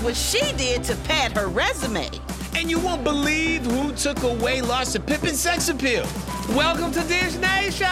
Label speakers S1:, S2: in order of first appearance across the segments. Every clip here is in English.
S1: what she did to pad her resume.
S2: And you won't believe who took away Larsa Pippen's sex appeal.
S3: Welcome to Dish Nation!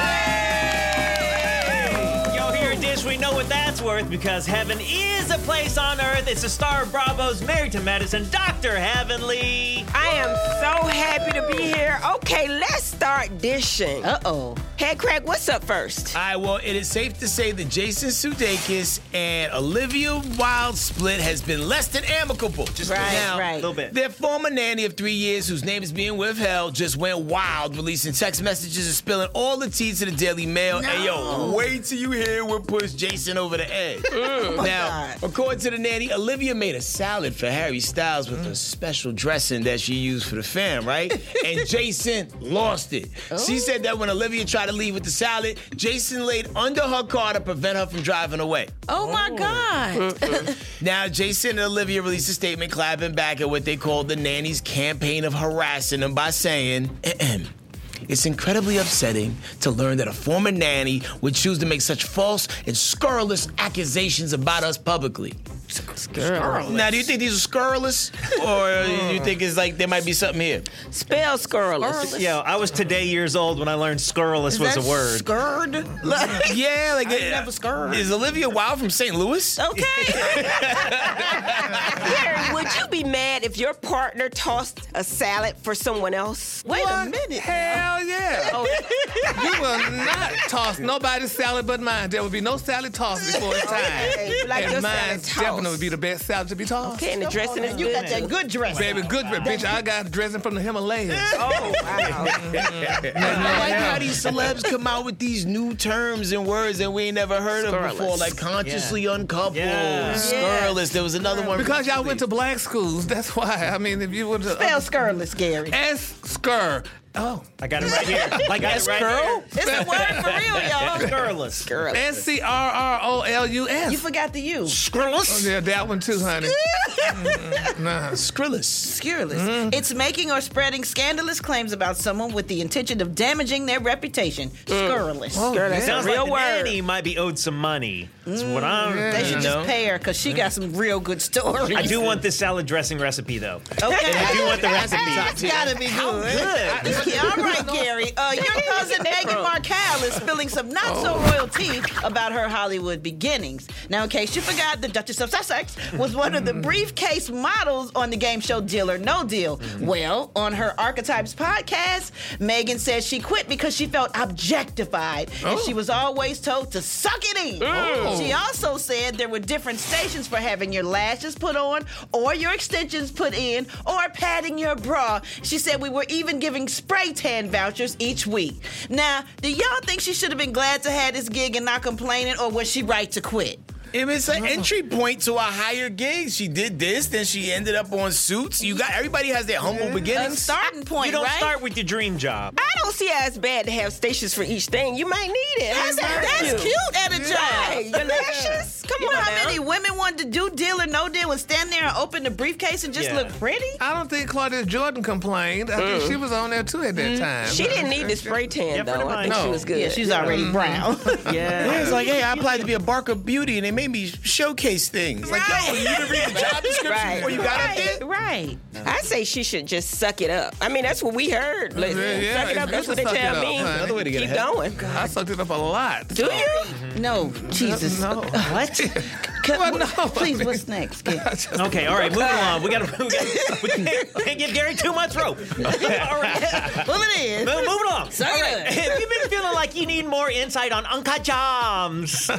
S4: Yo, here at Dish, we know what that's worth because heaven is a place on earth. It's the star of Bravo's Married to Medicine, Dr. Heavenly.
S5: I am so happy to be here. Okay, let's start dishing.
S1: Uh-oh.
S5: Head Crack, what's up first?
S2: All right, well, it is safe to say that Jason Sudeikis and Olivia Wilde's split has been less than amicable. Just now,
S1: right.
S4: A little bit.
S2: Their former nanny of 3 years, whose name is being withheld, just went wild, releasing text messages and spilling all the tea to the Daily Mail.
S1: No.
S2: And yo, wait till you hear what pushed Jason over the edge. Now,
S1: God.
S2: according to the nanny, Olivia made a salad for Harry Styles with a special dressing that she used for the fam, right? And Jason lost it. She said that when Olivia tried to leave with the salad, Jason laid under her car to prevent her from driving away.
S1: Oh, my God.
S2: Now, Jason and Olivia released a statement clapping back at what they called the nanny's campaign of harassing them by saying, "It's incredibly upsetting to learn that a former nanny would choose to make such false and scurrilous accusations about us publicly."
S1: Scurrilous.
S2: Now, do you think these are scurrilous? Or do you think it's like there might be something here?
S5: Spell scurrilous.
S4: Yo, I was today years old when I learned scurrilous was a word.
S1: Scurred?
S2: Yeah, like
S1: never scurred.
S2: Is Olivia Wilde from St. Louis?
S1: Okay.
S5: Gary, would you be mad if your partner tossed a salad for someone else?
S1: Wait a minute.
S3: Hell yeah. You will not toss nobody's salad but mine. There will be no salad tossed before it's time.
S5: Okay, like your
S3: And mine
S5: salad tossed.
S3: definitely would be the best salad to be tossed.
S5: Okay, and the dressing is
S1: You
S5: good.
S1: got that good dress.
S3: Baby, good bitch. I got dressing from the Himalayas.
S5: Oh, wow.
S2: I like how these celebs come out with these new terms and words that we ain't never heard of
S5: Scurrilous.
S2: before, like consciously uncoupled,
S4: Yeah.
S2: scurrilous. There was another one.
S3: Because y'all
S2: recently.
S3: went to black schools. That's why. I mean, if you went to
S1: Spell scurrilous, Gary.
S3: S-scur. Oh.
S4: I got it right here. Like
S2: Skirl?
S1: It's a word for real, y'all.
S4: Scurrilous.
S5: Scurrilous.
S3: S-C-R-R-O-L-U-S.
S1: You forgot the U.
S3: Oh,
S2: Scurrilous?
S3: yeah, that one too, honey. Nah.
S2: Scurrilous.
S1: Scurrilous. It's making or spreading scandalous claims about someone with the intention of damaging their reputation. Scurrilous.
S5: Girl, that's
S4: Sounds
S5: a real
S4: like the
S5: word.
S4: nanny might be owed some money. That's what I'm.
S1: They should
S2: know?
S1: just pay her because she got some real good stories.
S4: I do want this salad dressing recipe though.
S1: Okay.
S4: I do want the recipe.
S1: It's gotta be good.
S4: Good.
S1: Yeah, all right, Gary. Your cousin Meghan Markle is spilling some not-so-royal tea about her Hollywood beginnings. Now, in case you forgot, the Duchess of Sussex was one of the briefcase models on the game show Deal or No Deal. Well, on her Archetypes podcast, Meghan said she quit because she felt objectified and she was always told to suck it in. She also said there were different stations for having your lashes put on or your extensions put in or padding your bra. She said we were even giving spray tan vouchers each week. Now, do y'all think she should have been glad to have this gig and not complaining, or was she right to quit?
S2: It's an entry point to a higher gig. She did this, then she ended up on Suits. Everybody has their humble
S1: A
S2: beginnings.
S1: starting point,
S4: You don't
S1: right?
S4: start with your dream job.
S5: I don't see how it's bad to have stations for each thing. You might need it.
S1: That's cute at a job.
S5: Right, your lashes. Come
S1: You know
S5: on
S1: how
S5: now.
S1: many women wanted to do Deal or No Deal and stand there and open the briefcase and just
S4: Yeah.
S1: look pretty?
S3: I don't think Claudia Jordan complained. I think she was on there too at that time.
S5: She didn't need the spray tan,
S4: Yeah, pretty
S5: though. I think
S4: much.
S5: she was good.
S1: Yeah, she's already brown.
S4: Yeah.
S2: It's like, hey, I applied to be a Barker Beauty, and they made me showcase things. Like, yo, you didn't read the job description
S5: Right.
S2: before you got up there?
S1: Right.
S5: I say she should just suck it up. I mean, that's what we heard. Listen,
S3: Yeah,
S5: suck it up.
S3: it's
S5: That's what
S3: good
S5: they
S3: to suck
S5: tell
S3: it
S5: me.
S3: up, huh? Another
S2: way to get
S5: Keep
S2: ahead.
S5: going.
S3: I sucked it up a lot.
S5: Do you?
S1: No, Jesus.
S3: No.
S1: What?
S3: Well, no.
S1: Please, what's next? Gary?
S4: Okay, all right, moving on. We can't give Gary too much rope. All right.
S1: Well, it is.
S4: Moving on.
S1: So
S4: All
S1: good.
S4: If you've been feeling like you need more insight on Uncut Jams,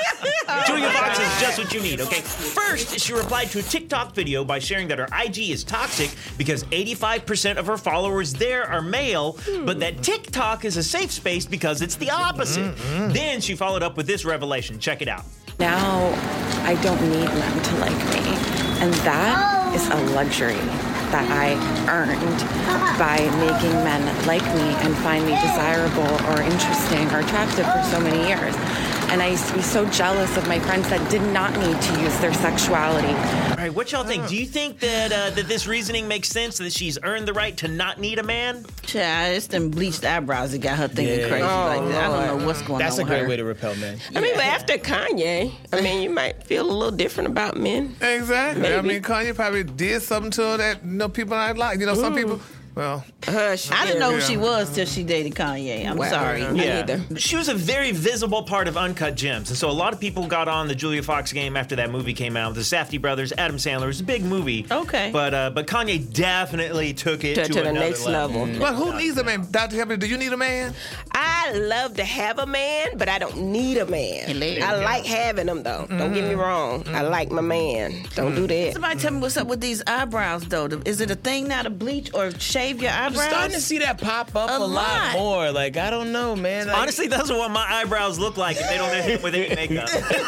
S4: Julia Fox is just what you need, okay? First, she replied to a TikTok video by sharing that her IG is toxic because 85% of her followers there are male, but that TikTok is a safe space because it's the opposite. Then she followed up with this revelation. Check it out.
S6: Now I don't need men to like me. And that is a luxury that I earned by making men like me and find me desirable or interesting or attractive for so many years. And I used to be so jealous of my friends that did not need to use their sexuality.
S4: All right, what y'all think? Do you think that this reasoning makes sense, that she's earned the right to not need a man?
S1: Child, it's them bleached eyebrows that got her thinking crazy like that. I don't know what's going
S2: That's
S1: on
S2: a great
S1: with
S2: way
S1: her.
S2: to repel men.
S5: I mean, but after Kanye, I mean, you might feel a little different about men.
S3: Exactly.
S5: Maybe.
S3: I mean, Kanye probably did something to her that people not like. Some people. Well,
S5: Hush.
S1: I didn't know who
S3: Yeah.
S1: she was till she dated Kanye. I'm
S5: Wow.
S1: sorry.
S5: Me neither.
S4: She was a very visible part of Uncut Gems. And so a lot of people got on the Julia Fox game after that movie came out. The Safdie brothers, Adam Sandler. It was a big movie.
S1: Okay.
S4: But Kanye definitely took it
S5: To the
S4: another
S5: next level.
S3: but who needs a man? Dr. Heaven, do you need a man?
S5: I love to have a man, but I don't need a man. I like having them, though. Don't get me wrong. I like my man. Don't do that.
S1: Somebody tell me what's up with these eyebrows, though. Is it a thing now to bleach or shave your
S2: I'm
S1: eyebrows?
S2: starting to see that pop up
S1: A
S2: a lot
S1: lot.
S2: more. Like, I don't know, man. Like,
S4: Honestly, that's what my eyebrows look like if they don't hit with any makeup.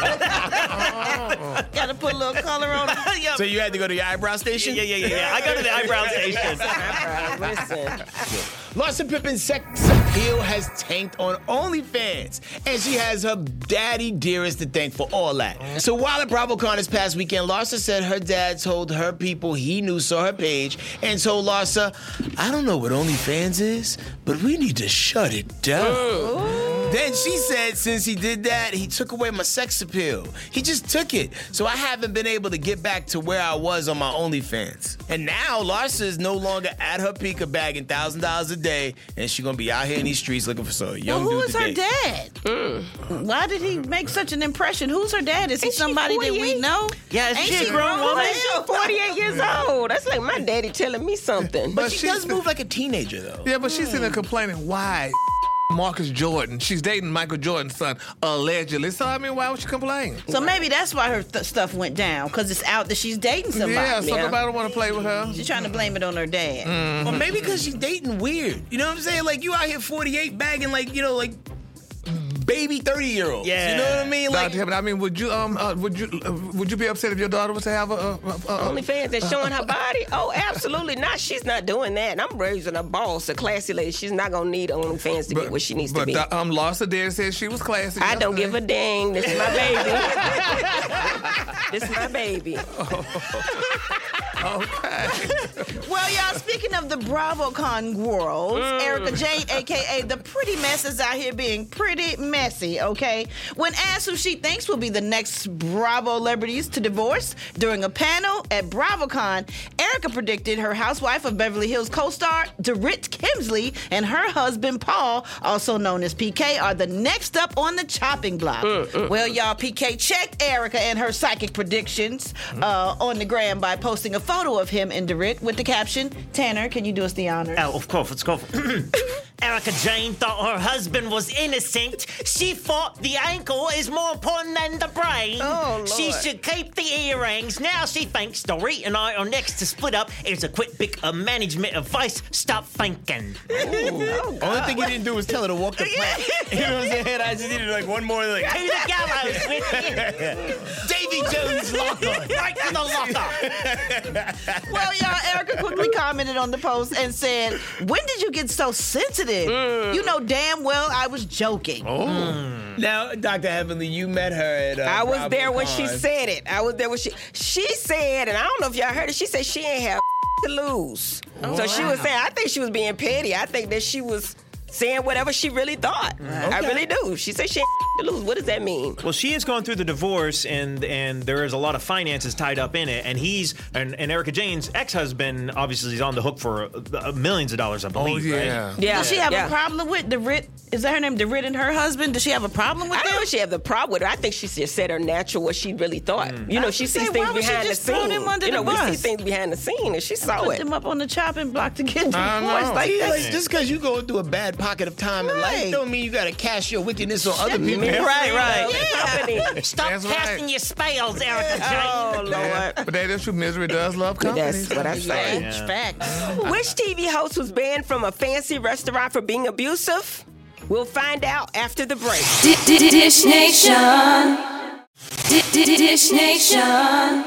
S1: Got to put a little color on it.
S4: Yeah.
S2: so you had to go to your eyebrow station?
S4: Yeah. I go to the eyebrow station.
S5: Listen.
S2: Larsa Pippen's sex appeal has tanked on OnlyFans, and she has her daddy dearest to thank for all that. So while at BravoCon this past weekend, Larsa said her dad told her people he knew saw her page and told Larsa, I don't know what OnlyFans is, but we need to shut it down. Then she said since he did that, he took away my sex appeal. He just took it. So I haven't been able to get back to where I was on my OnlyFans. And now Larsa is no longer at her peak of bagging $1,000 a day, and she's gonna be out here in these streets looking for some young
S1: Well, who
S2: dude
S1: is
S2: to
S1: her
S2: date.
S1: dad? Why did he make such an impression? Who's her dad? Is he
S5: Ain't she
S1: somebody that we
S5: 48?
S1: know?
S4: Yeah, is
S1: Ain't
S4: she a
S1: she
S4: grown woman?
S5: She's 48 years old. That's like my daddy telling me something.
S2: But she does move like a teenager, though.
S3: Yeah, but she's sitting there complaining why Marcus Jordan. She's dating Michael Jordan's son, allegedly. So, I mean, why would she complain?
S1: So maybe that's why her stuff went down, because it's out that she's dating somebody.
S3: Yeah, so
S5: Yeah.
S3: nobody want to play with her.
S1: She's trying to blame it on her dad.
S2: Or maybe because she's dating weird. You know what I'm saying? Like, you out here 48 bagging, like, baby 30-year-olds.
S4: Yeah.
S2: You know what I mean? Like,
S3: Dr. Heaven, I mean, would you be upset if your daughter was to have a
S5: OnlyFans that's showing her body? Oh, absolutely not. She's not doing that. I'm raising a boss, a classy lady. She's not gonna need OnlyFans to get where she needs to be.
S3: But Larsa dad said she was classy.
S5: I don't give a dang. This is my baby. This is my baby.
S3: Okay.
S1: Well, y'all, speaking of the BravoCon world, Erica Jane, a.k.a. the Pretty Mess, is out here being pretty messy, okay? When asked who she thinks will be the next Bravo celebrities to divorce during a panel at BravoCon, Erica predicted her Housewife of Beverly Hills co-star Dorit Kemsley and her husband Paul, also known as PK, are the next up on the chopping block. Well, y'all, PK checked Erica and her psychic predictions on the gram by posting a photo of him and Dorit with the caption, Tanner, can you do us the honor?
S4: Oh, of course, let's go. Erica Jane thought her husband was innocent. She thought the ankle is more important than the brain.
S5: Oh, Lord.
S4: She should keep the earrings. Now she thinks Dorit and I are next to split up. It's a quick bit of management advice. Stop thinking.
S2: only thing you didn't do was tell her to walk the plank. You know what I'm saying? I just needed like one more, like,
S4: To the gallows with
S2: Davy Jones locker.
S4: right to the locker.
S1: Well, y'all, Erica quickly commented on the post and said, when did you get so sensitive? You know damn well I was joking.
S2: Now, Dr. Heavenly, you met her at
S5: I was there when she
S2: BravoCon.
S5: said it. I was there when she said, and I don't know if y'all heard it, she said she ain't have to lose. So she was saying, I think she was being petty. I think that she was saying whatever she really thought. I really do. She said she ain't to lose. What does that mean?
S4: Well, she is going through the divorce, and there is a lot of finances tied up in it. And Erica Jane's ex-husband obviously is on the hook for millions of dollars, I believe. Right?
S5: Yeah.
S1: Does she have a problem with Dorit? Is that her name, Dorit, and her husband? Does she have a problem with
S5: I don't know
S1: them?
S5: if she have the problem with her. I think she just said her natural what she really thought. You know, she sees
S1: say,
S5: things
S1: why would she
S5: behind the
S1: just throw
S5: scene.
S1: them under
S5: You know,
S1: the
S5: we see
S1: bus?
S5: things behind the scene, and she saw
S1: Put
S5: it.
S1: them up on the chopping block to get
S3: I don't
S1: divorced
S3: know.
S1: like
S2: See,
S1: that.
S2: like, just because you go through a bad pocket of time in life
S1: Right.
S2: don't mean you got to cast your wickedness on other people.
S5: Company.
S4: Stop
S3: That's
S4: casting
S3: right.
S4: your spells, Erica Jane.
S5: Oh, Lord.
S3: Yeah, but that is true. Misery does love company.
S5: That's what I say.
S1: Facts.
S5: Which TV host was banned from a fancy restaurant for being abusive? We'll find out after the break.
S7: Dish Nation. Dish Nation.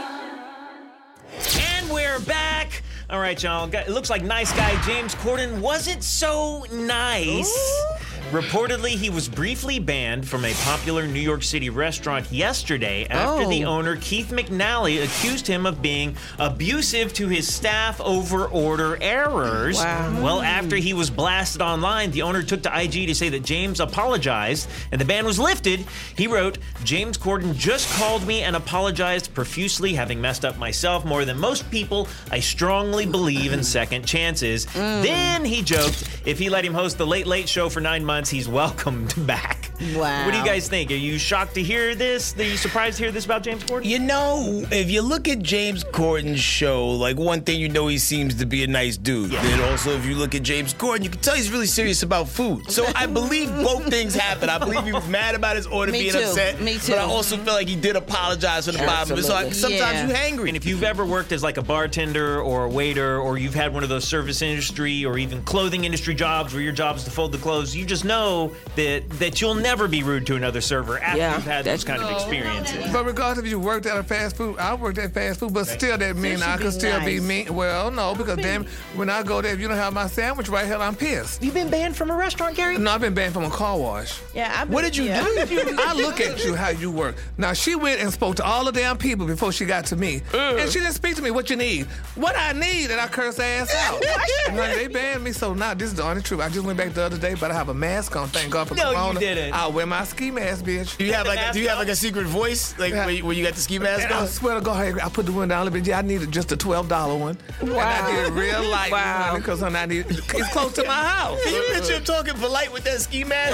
S4: And we're back. All right, y'all. It looks like nice guy James Corden wasn't so nice Reportedly, he was briefly banned from a popular New York City restaurant yesterday after the owner, Keith McNally, accused him of being abusive to his staff over order errors.
S5: Wow.
S4: Well, after he was blasted online, the owner took to IG to say that James apologized and the ban was lifted. He wrote, "James Corden just called me and apologized profusely, having messed up myself more than most people. I strongly believe in second chances." Then he joked, if he let him host the Late Late Show for 9 months, he's welcomed back.
S1: Wow.
S4: What do you guys think? Are you shocked to hear this? Are you surprised to hear this about James Corden?
S2: You know, if you look at James Corden's show, like one thing you know he seems to be a nice dude.
S4: Yeah.
S2: And also, if you look at James Corden, you can tell he's really serious about food. So I believe both things happened. I believe he was mad about his order
S1: Me
S2: being
S1: too.
S2: upset.
S1: Me too.
S2: But I also feel like he did apologize for the bottom. So
S5: Absolutely.
S2: sometimes you're hangry.
S4: And if you've ever worked as like a bartender or a waiter, or you've had one of those service industry or even clothing industry jobs where your job is to fold the clothes, you just know that you'll never be rude to another server after
S5: Yeah,
S4: you've had those
S5: that's-
S4: kind of experiences.
S3: But regardless if you worked at a fast food, I worked at fast food, but still that mean I could still be mean. Well, no, because damn, when I go there, if you don't have my sandwich right, hell, I'm pissed.
S4: You've been banned from a restaurant, Gary?
S3: No, I've been banned from a car wash.
S1: Yeah,
S2: What did you do?
S3: I look at you how you work. Now she went and spoke to all the damn people before she got to me, and she didn't speak to me. What you need? What I need, and I curse ass out. And honey, they banned me, so now this is the only truth. I just went back the other day, but I have a mask on. Thank God for
S4: No, you
S3: Corona.
S4: didn't.
S3: I'll wear my ski mask, bitch.
S2: Do you have like
S4: mask
S2: a secret voice, like where you got the ski mask
S3: And I
S2: on?
S3: swear to God, I put the one down a little bit. Yeah, I needed just a $12 one. And I did it real light,
S5: Wow.
S3: because I need it's close to my house.
S2: Can you picture him talking polite with that ski mask?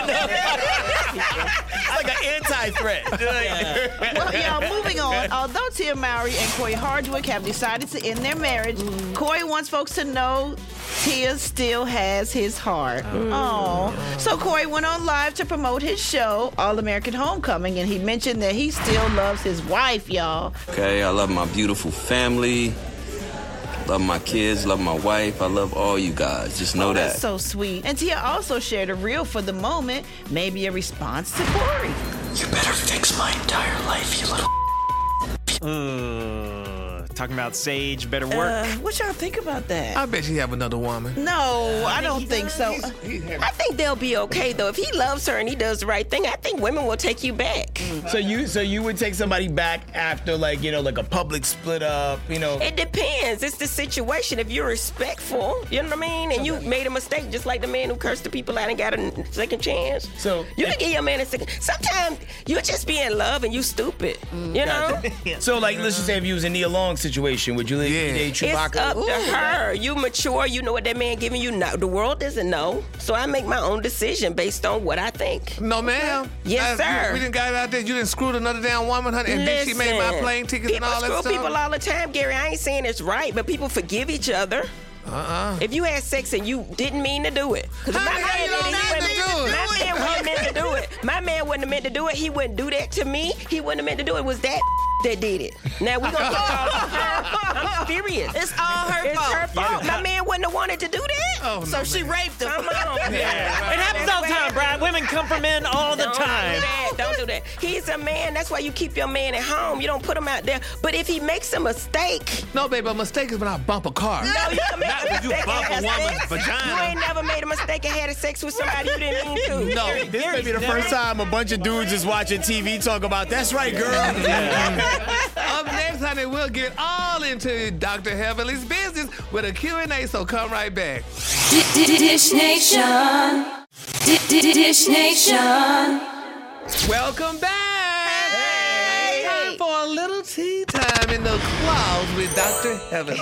S2: It's like an anti-threat.
S1: Well, y'all, moving on. Although Tia Mowry and Coy Hardwick have decided to end their marriage, Coy wants folks to know Tia still has his heart. Oh. So Coy went on live to promote his show, All American Homecoming, and he mentioned that he still loves his wife, y'all.
S8: Okay, I love my beautiful family. Love my kids, love my wife. I love all you guys. Just know that.
S1: That's so sweet. And Tia also shared a reel for the moment, maybe a response to Corey.
S9: You better fix my entire life, you little.
S4: Talking about Sage, better work.
S1: What y'all think about that?
S3: I bet you have another woman.
S1: No, I don't think so.
S5: I think they'll be okay though. If he loves her and he does the right thing, I think women will take you back.
S2: So you would take somebody back after like a public split up,
S5: It depends. It's the situation. If you're respectful, you know what I mean, and you made a mistake, just like the man who cursed the people out and got a second chance.
S2: So
S5: you can give your man a second. Sometimes you just be in love and you stupid. You know.
S2: So like let's just say if you was in Nia Long situation, would you date Chewbacca?
S5: It's up to her. You mature. You know what that man giving you. Now the world doesn't know, so I make my own decision based on what I think.
S3: No, ma'am.
S5: Yes, sir.
S3: We didn't got out there. You didn't screw another damn woman, honey, and then she made my plane tickets and all that
S5: People
S3: stuff.
S5: screw people all the time, Gary. I ain't saying it's right, but people forgive each other. If you had sex and you didn't mean to do it, because my man wasn't meant to do it. My man wasn't meant to do it. He wouldn't do that to me. He wouldn't have meant to do it. It was that that did it. Now we gonna get all on her. I'm serious.
S1: It's all her fault.
S5: It's her fault. My man wouldn't have wanted to do that.
S1: So she raped him.
S5: Come on.
S4: It happens all the time, Brian. Women come from men all the time.
S5: Don't do that. He's a man. That's why you keep your man at home. You don't put him out there. But if he makes a mistake.
S3: No, baby, a mistake is when I bump a car.
S5: No, you can make a
S4: you
S5: mistake
S4: bump
S5: and
S4: a
S5: have
S4: woman's
S5: sex.
S4: vagina.
S5: You ain't never made a mistake and had sex with somebody you didn't mean to.
S3: No.
S2: This may be the first time a bunch of dudes is watching TV talk about that's right, girl.
S3: Up next, honey, we'll get all into Dr. Heavenly's business with a Q&A, so come right back.
S7: Dish Nation. Dish Nation.
S3: Welcome back. Time for a little tea time in the clouds with Dr. Heavenly.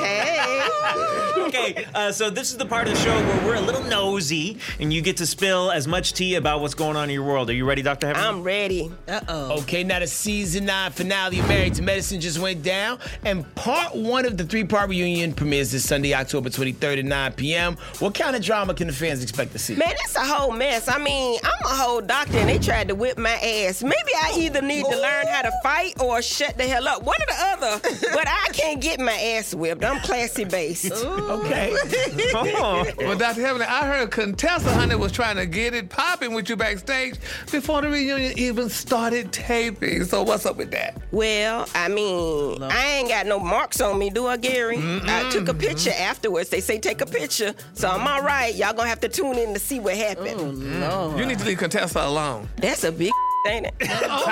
S4: Okay, so this is the part of the show where we're a little nosy and you get to spill as much tea about what's going on in your world. Are you ready, Dr. Heaven?
S5: I'm ready.
S2: Okay, now the season 9 finale of Married to Medicine just went down, and part 1 of the 3-part reunion premieres this Sunday, October 23rd at 9 p.m. What kind of drama can the fans expect to see?
S5: Man, it's a whole mess. I mean, I'm a whole doctor and they tried to whip my ass. Maybe I either need to learn how to fight or shut the hell up. One or the other, but I can't get my ass whipped. I'm classy based.
S2: Okay.
S3: Well, Dr. Heavenly, I heard Contessa, honey, was trying to get it popping with you backstage before the reunion even started taping. So what's up with that?
S5: Well, I mean, I ain't got no marks on me, do I, Gary? I took a picture afterwards. They say take a picture. So I'm all right. Y'all gonna have to tune in to see what happened.
S1: Oh, Lord.
S3: You need to leave Contessa alone.
S5: That's a big ain't it?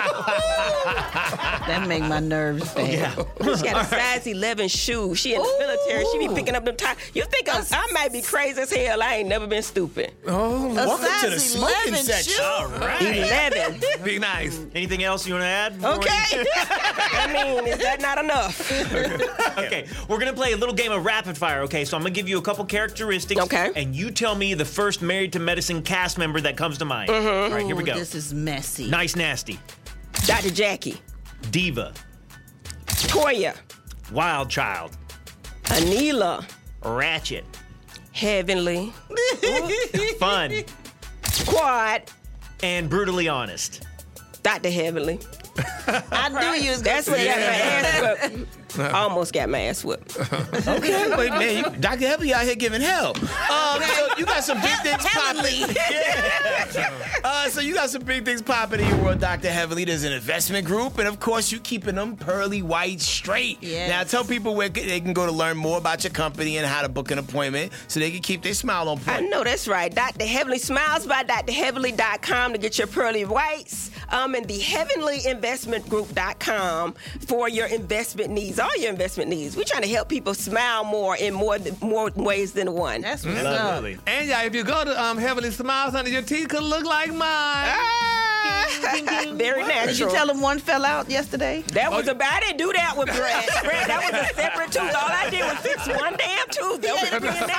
S1: That make my nerves bad.
S5: She got a size 11 shoe. She in the military. She be picking up them tires. You think I might be crazy as hell. I ain't never been stupid.
S3: Oh,
S2: Welcome to the
S1: size
S2: smoking
S1: 11
S2: section.
S1: shoe.
S4: All right.
S5: 11.
S3: be nice.
S4: Anything else you want to add?
S1: Okay.
S5: I mean, is that not enough?
S4: Okay, we're gonna play a little game of rapid fire. Okay, so I'm gonna give you a couple characteristics.
S5: Okay.
S4: And you tell me the first Married to Medicine cast member that comes to mind. All right, here we go.
S1: This is messy.
S4: Nice Nasty,
S5: Dr. Jackie.
S4: Diva,
S5: Toya.
S4: Wild Child,
S5: Anila.
S4: Ratchet,
S5: Heavenly.
S4: Fun,
S5: Quad.
S4: and Brutally Honest.
S5: Dr. Heavenly.
S1: I knew you was
S5: That's
S1: gonna
S5: what got
S1: say
S5: my
S1: that.
S5: ass whipped. Almost got my ass whipped.
S2: Okay, wait, man, Dr. Heavenly out here giving hell. So you got some big things popping. Yeah. So you got some big things popping in your world, Dr. Heavenly. There's an investment group, and of course, you keeping them pearly white straight.
S1: Yes.
S2: Now, tell people where they can go to learn more about your company and how to book an appointment so they can keep their smile on
S5: I
S2: point.
S5: know that's right. Dr. Heavenly Smiles by drheavenly.com to get your pearly whites. And the heavenlyinvestmentgroup.com for your investment needs, all your investment needs. We're trying to help people smile more in more ways than one.
S1: That's what's up.
S4: Lovely.
S3: And yeah, if you go to Heavenly Smiles, honey, your teeth could look like mine.
S5: Very natural.
S1: Did you tell him one fell out yesterday?
S5: That was I didn't do that with Brad. Brad, that was a separate tooth. All I did was fix one damn tooth. That was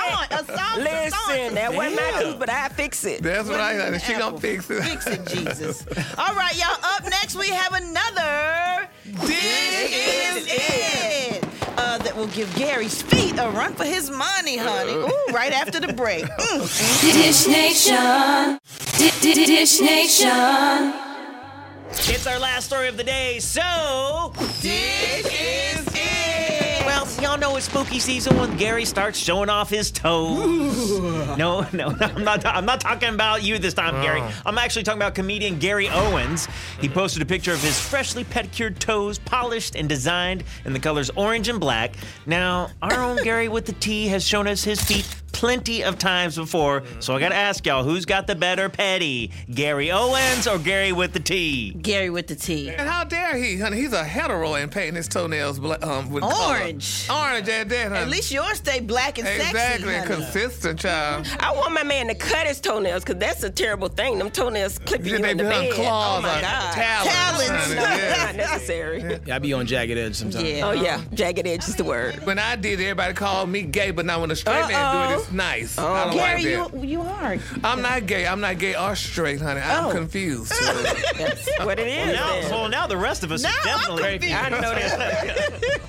S5: Listen, that wasn't my tooth, but I fix it.
S3: That's right, honey. She gonna fix it.
S1: Fix it, Jesus. All right, y'all. Up next, we have another Dish is It. That will give Gary's feet a run for his money, honey. Ooh, right after the break.
S7: Dish Nation. Dish Nation.
S4: It's our last story of the day, so
S1: Dish is It.
S4: well, y'all know it's spooky season when Gary starts showing off his toes. No, I'm not talking about you this time, Gary. I'm actually talking about comedian Gary Owens. He posted a picture of his freshly pedicured toes, polished and designed in the colors orange and black. Now, our own Gary with the T has shown us his feet plenty of times before, so I gotta ask y'all, who's got the better petty? Gary Owens or Gary with the T?
S1: Gary with the T.
S3: And how dare he, honey? He's a hetero and painting his toenails with
S1: Orange.
S3: color. Orange at that, honey.
S1: At least yours stay black and
S3: Exactly,
S1: sexy,
S3: and
S1: honey.
S3: consistent, child.
S5: I want my man to cut his toenails because that's a terrible thing. Them toenails clipping you
S3: They
S5: in the
S3: become
S5: bed.
S3: claws
S5: Oh my
S3: or
S5: God.
S3: talons, honey,
S5: No,
S3: yeah.
S5: not necessary.
S2: Yeah, I be on jagged edge sometimes.
S1: Yeah.
S5: Oh yeah, jagged edge is the word.
S3: When I did, everybody called me gay, but now when a straight man do it, it's nice. I don't
S1: Gary,
S3: like that.
S1: you are.
S3: I'm not gay. I'm not gay or straight, honey. I'm confused.
S5: That's what it is. then.
S4: Now the rest of us
S1: Now
S4: is definitely.
S5: I know that.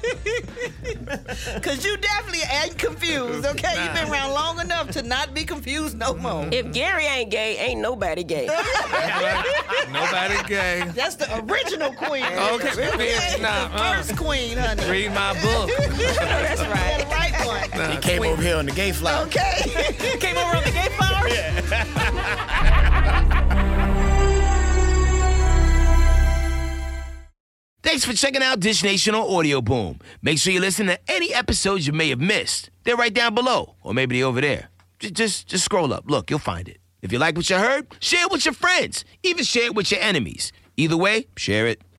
S1: Because you definitely ain't confused, okay? You've been around long enough to not be confused no more.
S5: If Gary ain't gay, ain't nobody gay.
S3: Nobody gay.
S1: That's the original queen.
S3: Okay, bitch, nah,
S1: First queen, honey.
S3: Read my book.
S5: That's right.
S1: The right one.
S2: He came over here on the gay flower.
S1: Okay.
S4: Came over on the gay flower?
S2: Thanks for checking out Dish Nation on Audio Boom. Make sure you listen to any episodes you may have missed. They're right down below, or maybe they're over there. Just scroll up. Look, you'll find it. If you like what you heard, share it with your friends. Even share it with your enemies. Either way, share it.